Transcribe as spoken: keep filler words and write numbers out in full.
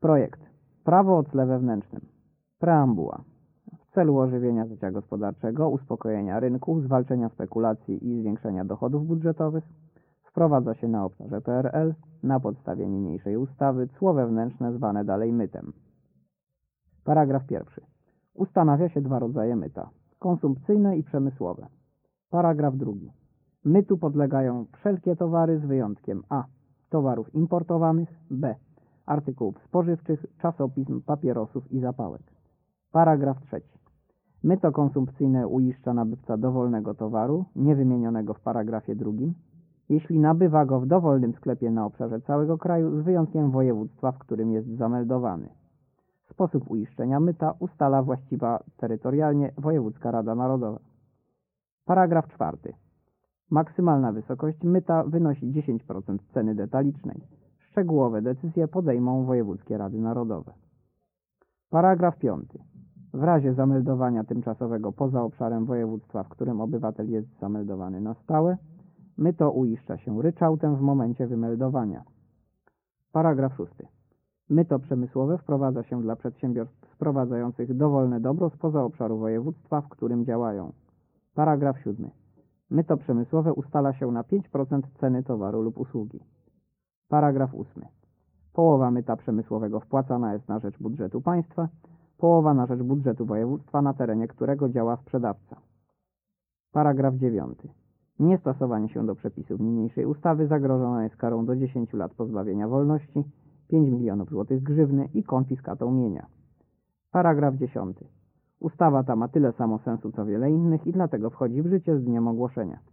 Projekt. Prawo o tle wewnętrznym. Preambuła. W celu ożywienia życia gospodarczego, uspokojenia rynku, zwalczenia spekulacji i zwiększenia dochodów budżetowych wprowadza się na obszarze P R L na podstawie niniejszej ustawy cło wewnętrzne zwane dalej mytem. Paragraf pierwszy. Ustanawia się dwa rodzaje myta. Konsumpcyjne i przemysłowe. Paragraf drugi. Mytu podlegają wszelkie towary z wyjątkiem a. towarów importowanych, b. artykułów spożywczych, czasopism, papierosów i zapałek. Paragraf trzeci. Myto konsumpcyjne uiszcza nabywca dowolnego towaru, niewymienionego w paragrafie drugim, jeśli nabywa go w dowolnym sklepie na obszarze całego kraju z wyjątkiem województwa, w którym jest zameldowany. Sposób uiszczenia myta ustala właściwa terytorialnie Wojewódzka Rada Narodowa. Paragraf czwarty. Maksymalna wysokość myta wynosi dziesięć procent ceny detalicznej. Szczegółowe decyzje podejmą wojewódzkie rady narodowe. Paragraf piąty. W razie zameldowania tymczasowego poza obszarem województwa, w którym obywatel jest zameldowany na stałe, myto uiszcza się ryczałtem w momencie wymeldowania. Paragraf szósty. Myto przemysłowe wprowadza się dla przedsiębiorstw sprowadzających dowolne dobro spoza obszaru województwa, w którym działają. Paragraf siódmy. Myto przemysłowe ustala się na pięć procent ceny towaru lub usługi. Paragraf ósmy. Połowa myta przemysłowego wpłacana jest na rzecz budżetu państwa, połowa na rzecz budżetu województwa, na terenie którego działa sprzedawca. Paragraf dziewiąty. Niestosowanie się do przepisów niniejszej ustawy zagrożone jest karą do dziesięciu lat pozbawienia wolności, pięć milionów złotych grzywny i konfiskatą mienia. Paragraf dziesiąty. Ustawa ta ma tyle samo sensu co wiele innych i dlatego wchodzi w życie z dniem ogłoszenia.